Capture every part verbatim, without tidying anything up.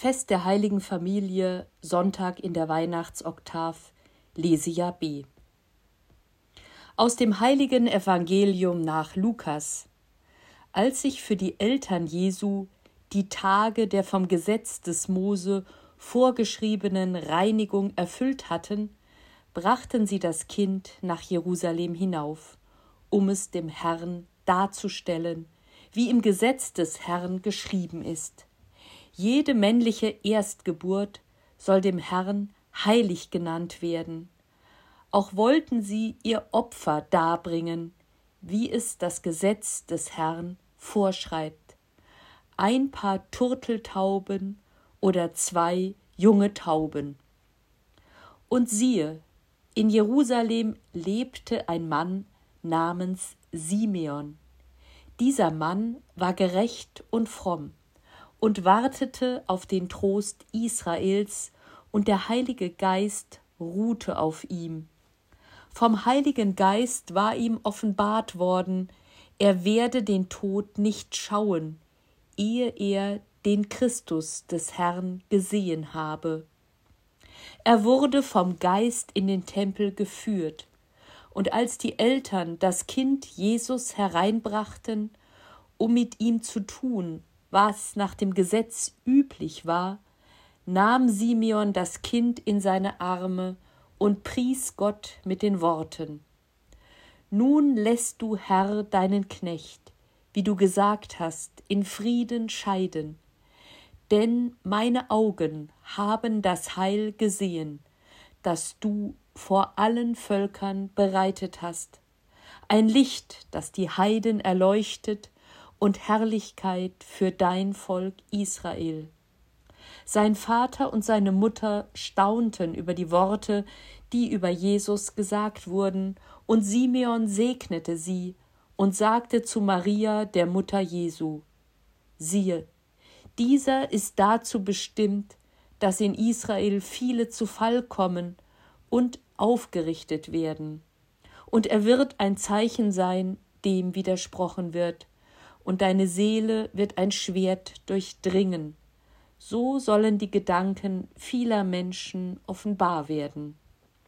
Fest der Heiligen Familie, Sonntag in der Weihnachtsoktav, Lesejahr B. Aus dem Heiligen Evangelium nach Lukas. Als sich für die Eltern Jesu die Tage der vom Gesetz des Mose vorgeschriebenen Reinigung erfüllt hatten, brachten sie das Kind nach Jerusalem hinauf, um es dem Herrn darzustellen, wie im Gesetz des Herrn geschrieben ist. Jede männliche Erstgeburt soll dem Herrn heilig genannt werden. Auch wollten sie ihr Opfer darbringen, wie es das Gesetz des Herrn vorschreibt. Ein paar Turteltauben oder zwei junge Tauben. Und siehe, in Jerusalem lebte ein Mann namens Simeon. Dieser Mann war gerecht und fromm und wartete auf den Trost Israels, und der Heilige Geist ruhte auf ihm. Vom Heiligen Geist war ihm offenbart worden, er werde den Tod nicht schauen, ehe er den Christus des Herrn gesehen habe. Er wurde vom Geist in den Tempel geführt, und als die Eltern das Kind Jesus hereinbrachten, um mit ihm zu tun, was nach dem Gesetz üblich war, nahm Simeon das Kind in seine Arme und pries Gott mit den Worten: Nun lässt du, Herr, deinen Knecht, wie du gesagt hast, in Frieden scheiden, denn meine Augen haben das Heil gesehen, das du vor allen Völkern bereitet hast, ein Licht, das die Heiden erleuchtet und Herrlichkeit für dein Volk Israel. Sein Vater und seine Mutter staunten über die Worte, die über Jesus gesagt wurden, und Simeon segnete sie und sagte zu Maria, der Mutter Jesu: Siehe, dieser ist dazu bestimmt, dass in Israel viele zu Fall kommen und aufgerichtet werden. Und er wird ein Zeichen sein, dem widersprochen wird, und deine Seele wird ein Schwert durchdringen. So sollen die Gedanken vieler Menschen offenbar werden.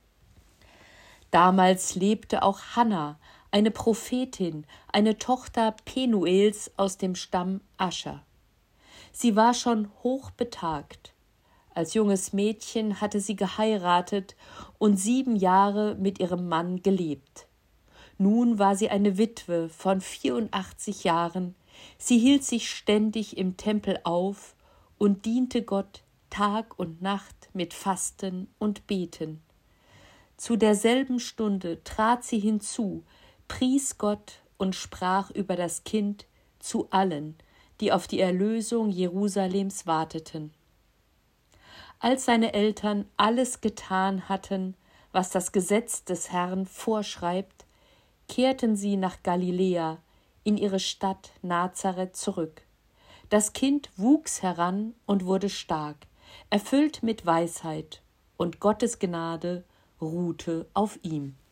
Damals lebte auch Hannah, eine Prophetin, eine Tochter Penuels aus dem Stamm Ascher. Sie war schon hochbetagt. Als junges Mädchen hatte sie geheiratet und sieben Jahre mit ihrem Mann gelebt. Nun war sie eine Witwe von vierundachtzig Jahren. Sie hielt sich ständig im Tempel auf und diente Gott Tag und Nacht mit Fasten und Beten. Zu derselben Stunde trat sie hinzu, pries Gott und sprach über das Kind zu allen, die auf die Erlösung Jerusalems warteten. Als seine Eltern alles getan hatten, was das Gesetz des Herrn vorschreibt, kehrten sie nach Galiläa, in ihre Stadt Nazareth zurück. Das Kind wuchs heran und wurde stark, erfüllt mit Weisheit, und Gottes Gnade ruhte auf ihm.